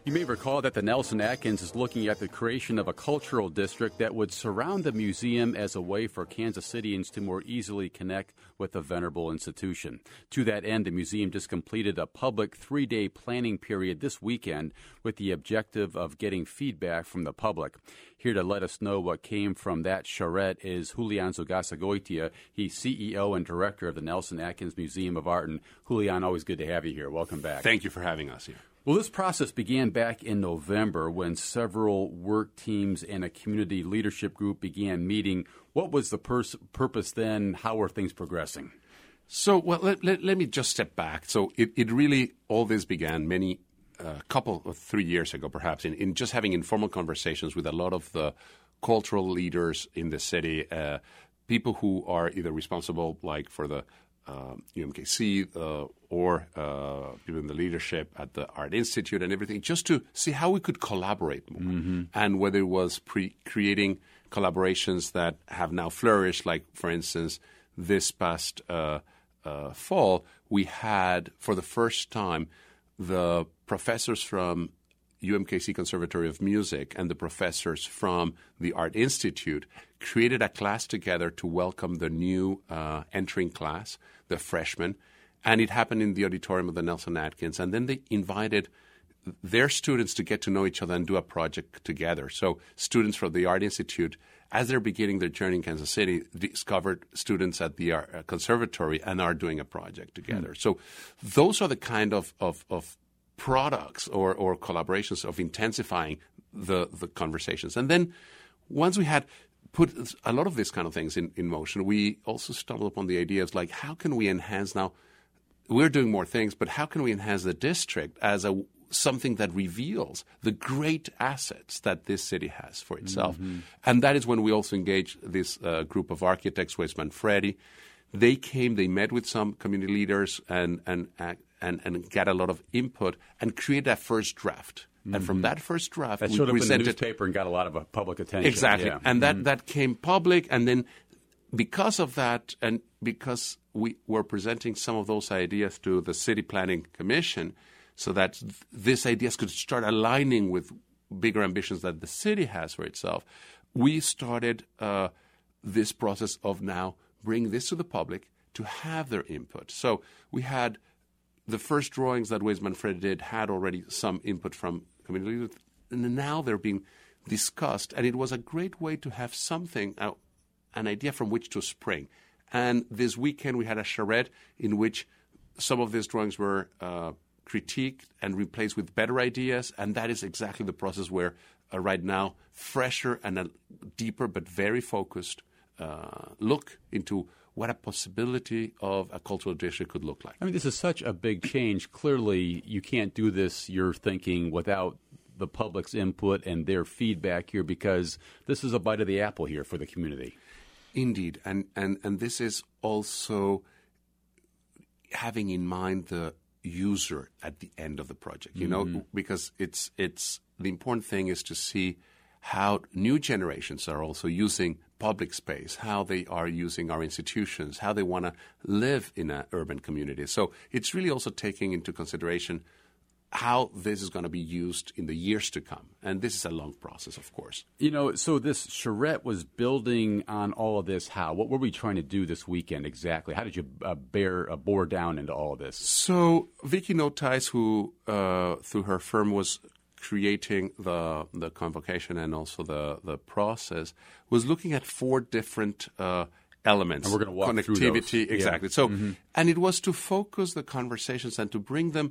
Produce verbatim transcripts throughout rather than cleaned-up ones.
You may recall that the Nelson Atkins is looking at the creation of a cultural district that would surround the museum as a way for Kansas Cityans to more easily connect with the venerable institution. To that end, the museum just completed a public three-day planning period this weekend with the objective of getting feedback from the public. Here to let us know what came from that charrette is Julian Zugasagoitia. He's C E O and director of the Nelson Atkins Museum of Art. And Julian, always good to have you here. Welcome back. Thank you for having us here. Well, this process began back in November when several work teams and a community leadership group began meeting. What was the pers- purpose then? How are things progressing? So, well, let, let, let me just step back. So it, it really, all this began many, a uh, couple of three years ago, perhaps, in, in just having informal conversations with a lot of the cultural leaders in the city, uh, people who are either responsible, like for the Uh, U M K C uh, or uh, people in the leadership at the Art Institute and everything, just to see how we could collaborate more, mm-hmm. and whether it was pre- creating collaborations that have now flourished. Like, for instance, this past uh, uh, fall, we had, for the first time, the professors from U M K C Conservatory of Music and the professors from the Art Institute created a class together to welcome the new uh, entering class, the freshmen, and it happened in the auditorium of the Nelson Atkins. And then they invited their students to get to know each other and do a project together. So students from the Art Institute, as they're beginning their journey in Kansas City, discovered students at the Art Conservatory and are doing a project together. Mm. So those are the kind of, of, of products or, or collaborations of intensifying the, the conversations. And then once we had put a lot of these kind of things in, in motion, we also stumbled upon the idea of, like, how can we enhance now? We're doing more things, but how can we enhance the district as a something that reveals the great assets that this city has for itself? Mm-hmm. And that is when we also engaged this uh, group of architects, Wes Manfredi. They came, they met with some community leaders and and and, and got a lot of input and created a first draft. Mm-hmm. And from that first draft, that we showed up presented in the newspaper and got a lot of uh, public attention. Exactly, yeah. and that, mm-hmm. that came public. And then because of that, and because we were presenting some of those ideas to the City Planning Commission, so that th- these ideas could start aligning with bigger ambitions that the city has for itself, we started uh, this process of now bringing this to the public to have their input. So we had the first drawings that Wes Manfredi did had already some input from community leaders, and now they're being discussed. And it was a great way to have something, uh, an idea from which to spring. And this weekend we had a charrette in which some of these drawings were uh, critiqued and replaced with better ideas, and that is exactly the process where uh, right now fresher and a deeper but very focused uh, look into what a possibility of a cultural district could look like. I mean, this is such a big change. Clearly, you can't do this, you're thinking, without the public's input and their feedback here, because this is a bite of the apple here for the community. Indeed. And, and, and this is also having in mind the user at the end of the project, you mm-hmm. know, because it's it's the important thing is to see how new generations are also using public space, how they are using our institutions, how they want to live in an urban community. So it's really also taking into consideration how this is going to be used in the years to come. And this is a long process, of course. You know, so this charrette was building on all of this. How? What were we trying to do this weekend exactly? How did you uh, bear, uh, bore down into all of this? So Vicky Notais, who uh, through her firm was creating the the convocation and also the, the process, was looking at four different uh, elements. And we're going to walk Connectivity, through those. Exactly. Yeah. So, mm-hmm. and it was to focus the conversations and to bring them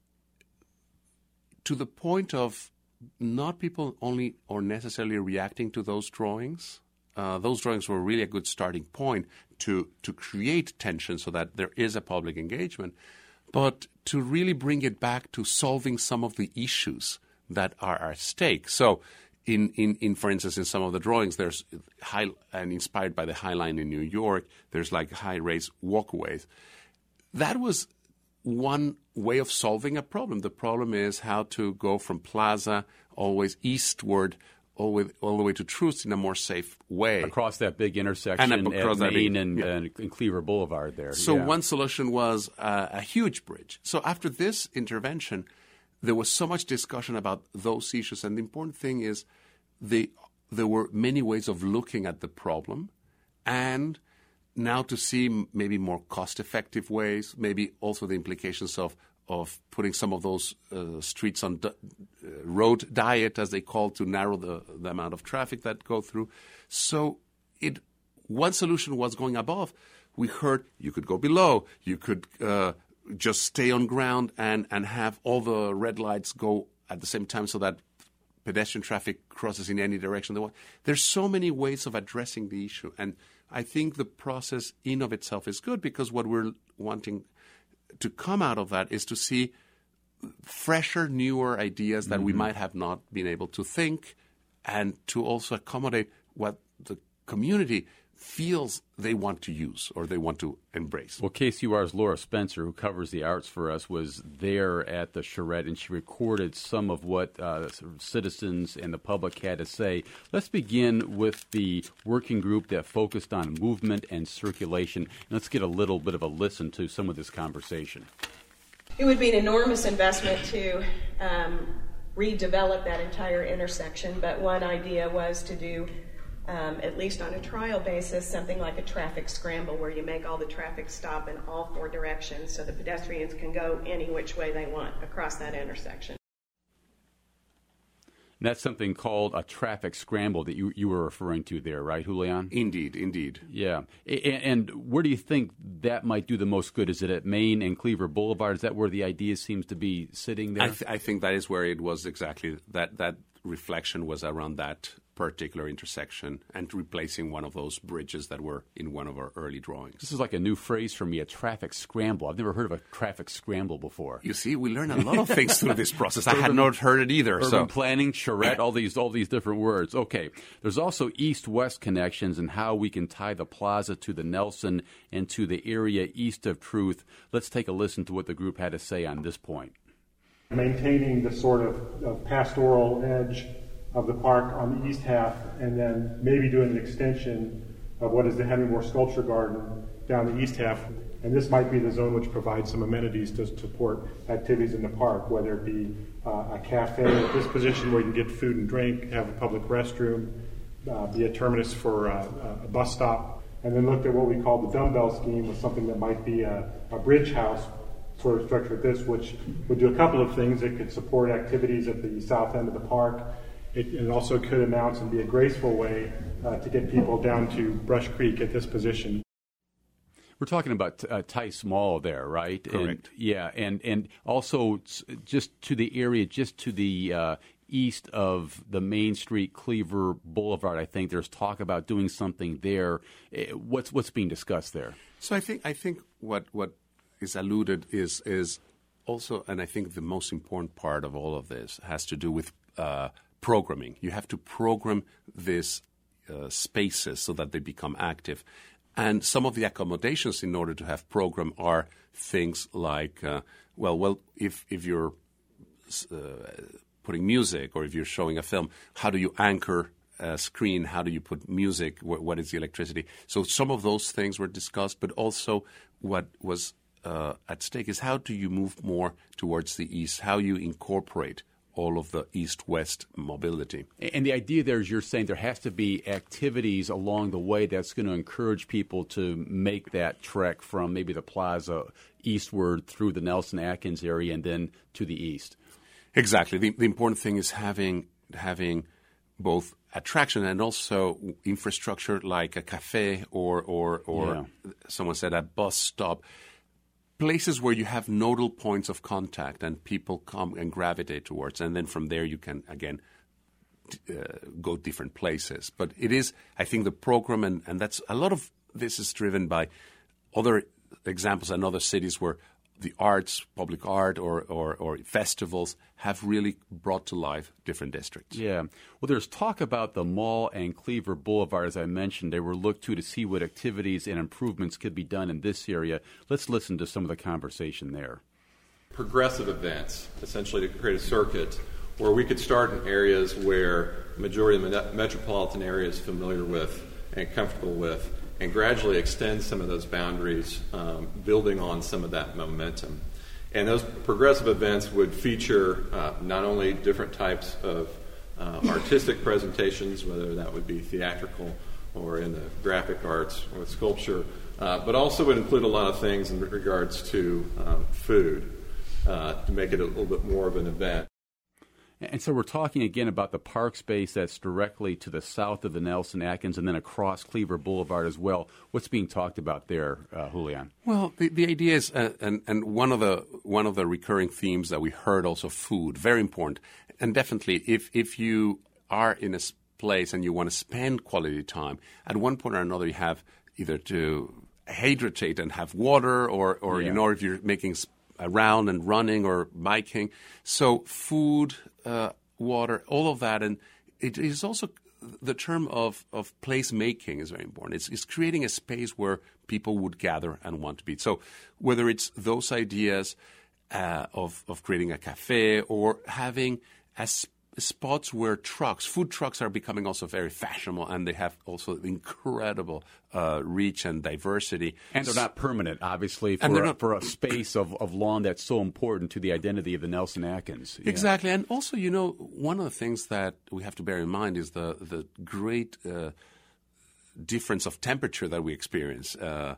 to the point of not people only or necessarily reacting to those drawings. Uh, those drawings were really a good starting point to, to create tension so that there is a public engagement, but to really bring it back to solving some of the issues that are at stake. So in, in, in for instance, in some of the drawings, there's high, and inspired by the High Line in New York, there's like high-rise walkways. That was one way of solving a problem. The problem is how to go from Plaza always eastward, all, with, all the way to Troost in a more safe way. Across that big intersection and at Main and, yeah. and, and Cleaver Boulevard there. So yeah. one solution was uh, a huge bridge. So after this intervention, there was so much discussion about those issues. And the important thing is they, there were many ways of looking at the problem, and now to see maybe more cost-effective ways, maybe also the implications of, of putting some of those uh, streets on di- uh, road diet, as they call, to narrow the, the amount of traffic that go through. So it one solution was going above. We heard you could go below. You could uh, just stay on ground and, and have all the red lights go at the same time so that pedestrian traffic crosses in any direction they want. There's so many ways of addressing the issue. And I think the process in of itself is good, because what we're wanting to come out of that is to see fresher, newer ideas that mm-hmm. we might have not been able to think, and to also accommodate what the community feels they want to use or they want to embrace. Well, K C U R's Laura Spencer, who covers the arts for us, was there at the charrette, and she recorded some of what uh, citizens and the public had to say. Let's begin with the working group that focused on movement and circulation. And let's get a little bit of a listen to some of this conversation. It would be an enormous investment to um, redevelop that entire intersection, but one idea was to do Um, at least on a trial basis, something like a traffic scramble, where you make all the traffic stop in all four directions so the pedestrians can go any which way they want across that intersection. And that's something called a traffic scramble that you, you were referring to there, right, Julian? Indeed, indeed. Yeah. And, and where do you think that might do the most good? Is it at Main and Cleaver Boulevard? Is that where the idea seems to be sitting there? I, th- I think that is where it was exactly. That, that reflection was around that particular intersection and replacing one of those bridges that were in one of our early drawings. This is like a new phrase for me, a traffic scramble. I've never heard of a traffic scramble before. You see, we learn a lot of things through this process. I had not heard it either. Urban so. planning, charrette, all these all these different words. Okay. There's also east-west connections and how we can tie the plaza to the Nelson and to the area east of Truth. Let's take a listen to what the group had to say on this point. Maintaining the sort of, of pastoral edge of the park on the east half, and then maybe doing an extension of what is the Henry Moore Sculpture Garden down the east half. And this might be the zone which provides some amenities to support activities in the park, whether it be uh, a cafe at this position where you can get food and drink, have a public restroom, uh, be a terminus for uh, a bus stop, and then looked at what we call the dumbbell scheme, with something that might be a, a bridge house sort of structure at this, which would do a couple of things. It could support activities at the south end of the park. It, it also could announce and be a graceful way uh, to get people down to Brush Creek at this position. We're talking about uh, Tice Mall there, right? Correct. And, yeah, and, and also just to the area, just to the uh, east of the Main Street Cleaver Boulevard, I think there's talk about doing something there. What's what's being discussed there? So I think I think what what is alluded is is also, and I think the most important part of all of this has to do with uh, programming. You have to program these uh, spaces so that they become active. And some of the accommodations in order to have program are things like, uh, well, well, if if you're uh, putting music or if you're showing a film, how do you anchor a screen? How do you put music? What, what is the electricity? So some of those things were discussed, but also what was uh, at stake is how do you move more towards the east? How you incorporate all of the east-west mobility. And the idea there is you're saying there has to be activities along the way that's going to encourage people to make that trek from maybe the plaza eastward through the Nelson Atkins area and then to the east. Exactly. The, the important thing is having having both attraction and also infrastructure like a cafe or, or, or yeah. someone said a bus stop. Places where you have nodal points of contact and people come and gravitate towards, and then from there you can, again, uh, go different places. But it is, I think, the program, and, and that's a lot of this is driven by other examples in other cities where the arts, public art or, or, or festivals have really brought to life different districts. Yeah. Well, there's talk about the mall and Cleaver Boulevard, as I mentioned. They were looked to to see what activities and improvements could be done in this area. Let's listen to some of the conversation there. Progressive events, essentially to create a circuit where we could start in areas where the majority of the metropolitan area is familiar with and comfortable with, and gradually extend some of those boundaries, um, building on some of that momentum. And those progressive events would feature uh, not only different types of uh, artistic presentations, whether that would be theatrical or in the graphic arts or sculpture, uh, but also would include a lot of things in regards to um, food uh, to make it a little bit more of an event. And so we're talking again about the park space that's directly to the south of the Nelson Atkins and then across Cleaver Boulevard as well. What's being talked about there, uh, Julian? Well, the, the idea is, uh, and, and one of the one of the recurring themes that we heard also, food, very important. And definitely, if if you are in a place and you want to spend quality time, at one point or another you have either to hydrate and have water, or, or yeah. you know, if you're making around and running or biking. So food, uh, water, all of that. And it is also the term of, of place making is very important. It's, it's creating a space where people would gather and want to be. So whether it's those ideas uh, of, of creating a cafe or having a sp- spots where trucks, food trucks are becoming also very fashionable, and they have also incredible uh, reach and diversity. And they're not permanent, obviously, for, a, not, for a space of, of lawn that's so important to the identity of the Nelson Atkins. Yeah. Exactly. And also, you know, one of the things that we have to bear in mind is the, the great uh, difference of temperature that we experience. Uh,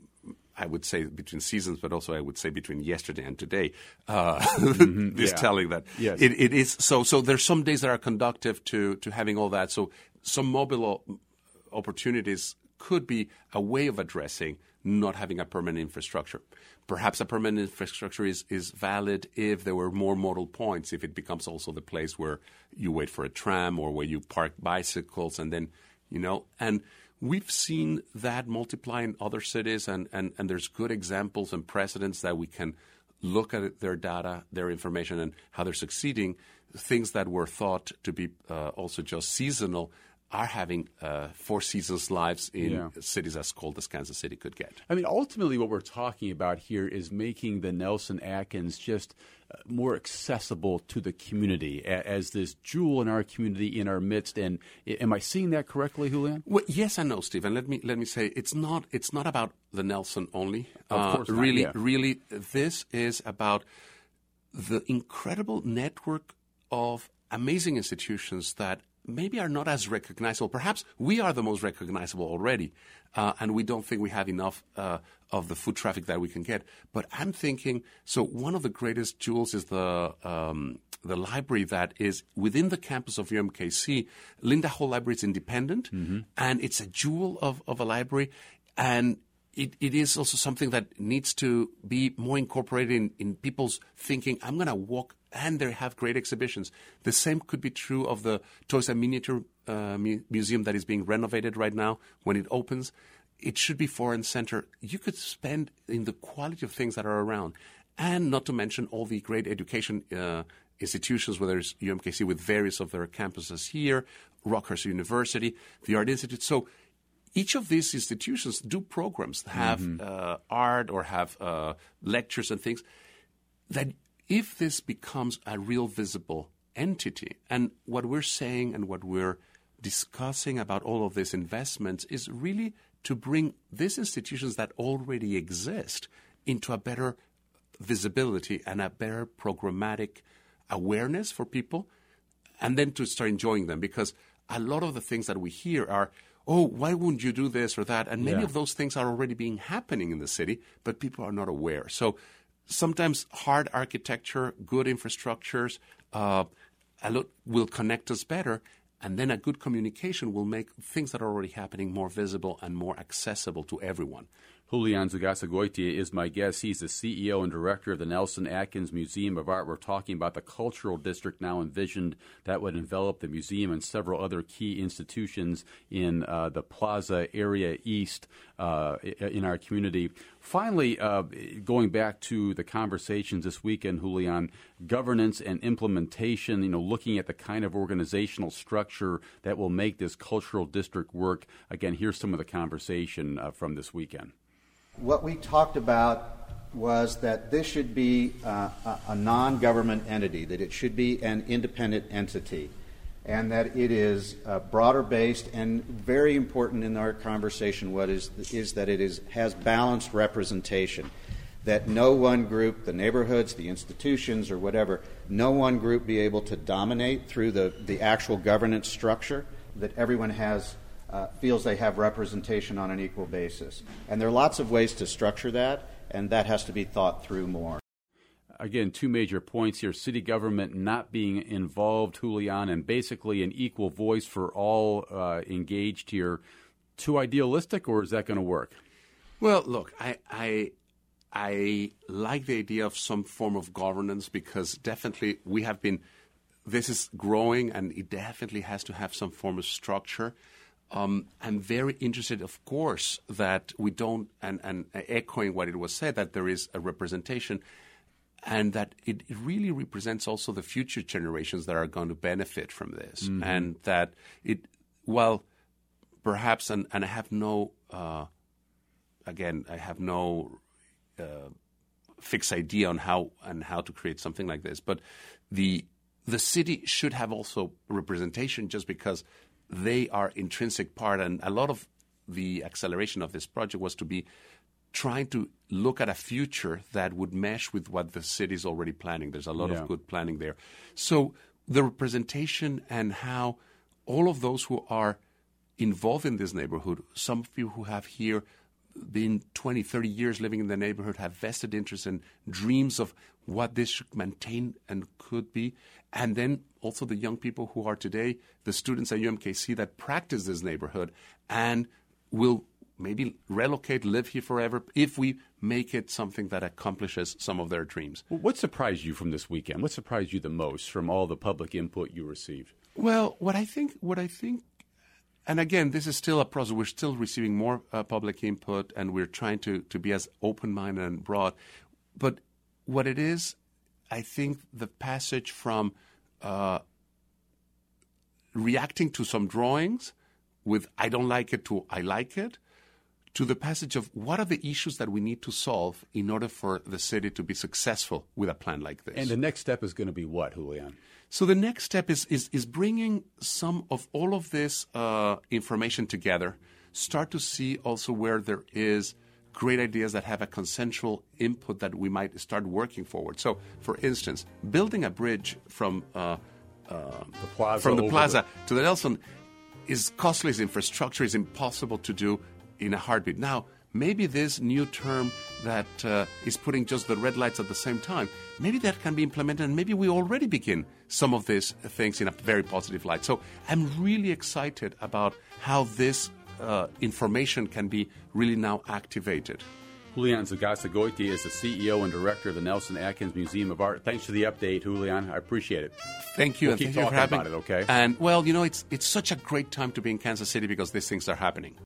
I would say between seasons, but also I would say between yesterday and today, uh, mm-hmm, is yeah. telling that yes. it, it is. So, so there's some days that are conductive to, to having all that. So some mobile opportunities could be a way of addressing not having a permanent infrastructure. Perhaps a permanent infrastructure is, is valid if there were more modal points, if it becomes also the place where you wait for a tram or where you park bicycles and then, you know, and we've seen that multiply in other cities, and, and, and there's good examples and precedents that we can look at their data, their information, and how they're succeeding. Things that were thought to be uh, also just seasonal are having uh, four seasons lives in yeah. cities as cold as Kansas City could get. I mean, ultimately what we're talking about here is making the Nelson Atkins just uh, more accessible to the community a- as this jewel in our community, in our midst. And I- am I seeing that correctly, Julian? Well, yes and no, Steve. And let me let me say it's not it's not about the Nelson only. Of course uh, not, really, yeah. really, this is about the incredible network of amazing institutions that maybe are not as recognizable. Perhaps we are the most recognizable already, uh, and we don't think we have enough uh, of the foot traffic that we can get. But I'm thinking, so one of the greatest jewels is the um, the library that is within the campus of U M K C. Linda Hall Library is independent, mm-hmm. and it's a jewel of, of a library, and It, it is also something that needs to be more incorporated in, in people's thinking. I'm going to walk, and they have great exhibitions. The same could be true of the Toys and Miniature uh, mu- Museum that is being renovated right now. When it opens, it should be front and center. You could spend in the quality of things that are around, and not to mention all the great education uh, institutions, whether it's U M K C with various of their campuses here, Rockhurst University, the Art Institute. So each of these institutions do programs, have mm-hmm. uh, art or have uh, lectures and things, that if this becomes a real visible entity, and what we're saying and what we're discussing about all of these investments is really to bring these institutions that already exist into a better visibility and a better programmatic awareness for people, and then to start enjoying them. Because a lot of the things that we hear are, oh, why wouldn't you do this or that? And many yeah. of those things are already being happening in the city, but people are not aware. So sometimes hard architecture, good infrastructures, uh, a lot will connect us better, and then a good communication will make things that are already happening more visible and more accessible to everyone. Julian Zugasagoitia is my guest. He's the C E O and director of the Nelson Atkins Museum of Art. We're talking about the cultural district now envisioned that would envelop the museum and several other key institutions in uh, the Plaza area east uh, in our community. Finally, uh, going back to the conversations this weekend, Julian, governance and implementation, you know, looking at the kind of organizational structure that will make this cultural district work. Again, here's some of the conversation uh, from this weekend. What we talked about was that this should be uh, a, a non-government entity, that it should be an independent entity, and that it is uh, broader based, and very important in our conversation what is is that it is has balanced representation. that no one group, the neighborhoods, the institutions, or whatever, no one group be able to dominate through the, the actual governance structure, that everyone has uh, feels they have representation on an equal basis. And there are lots of ways to structure that, and that has to be thought through more. Again, two major points here. City government not being involved, Julian, and basically an equal voice for all uh, engaged here. Too idealistic, or is that going to work? Well, look, I, I I like the idea of some form of governance because definitely we have been, this is growing and it definitely has to have some form of structure. Um, I'm very interested, of course, that we don't, and, and echoing what it was said, that there is a representation and that it, it really represents also the future generations that are going to benefit from this. Mm-hmm. And that it, well, perhaps, and, and I have no, uh, again, I have no uh, fixed idea on how and how to create something like this, but the the city should have also representation just because they are intrinsic part, and a lot of the acceleration of this project was to be trying to look at a future that would mesh with what the city is already planning. There's a lot yeah. of good planning there. So the representation and how all of those who are involved in this neighborhood, some of you who have here been twenty, thirty years living in the neighborhood, have vested interests and dreams of what this should maintain and could be. And then also the young people who are today, the students at U M K C that practice this neighborhood and will maybe relocate, live here forever, if we make it something that accomplishes some of their dreams. Well, what surprised you from this weekend? What surprised you the most from all the public input you received? Well, what I think, what I think, and again, this is still a process. We're still receiving more uh, public input, and we're trying to, to be as open-minded and broad. But what it is, I think the passage from uh, reacting to some drawings with I don't like it to I like it, to the passage of what are the issues that we need to solve in order for the city to be successful with a plan like this. And the next step is going to be what, Julian? So the next step is is, is bringing some of all of this uh, information together, start to see also where there is great ideas that have a consensual input that we might start working forward. So, for instance, building a bridge from uh, uh, the plaza, from the plaza the- to the Nelson is costly as infrastructure, is impossible to do in a heartbeat. Now, maybe this new term that uh, is putting just the red lights at the same time, maybe that can be implemented, and maybe we already begin some of these things in a very positive light. So I'm really excited about how this uh, information can be really now activated. Julian Sagasta-Goitia is the C E O and director of the Nelson Atkins Museum of Art. Thanks for the update, Julian. I appreciate it. Thank you. We'll and keep thank talking you for having about it, okay? And, well, you know, it's it's such a great time to be in Kansas City because these things are happening.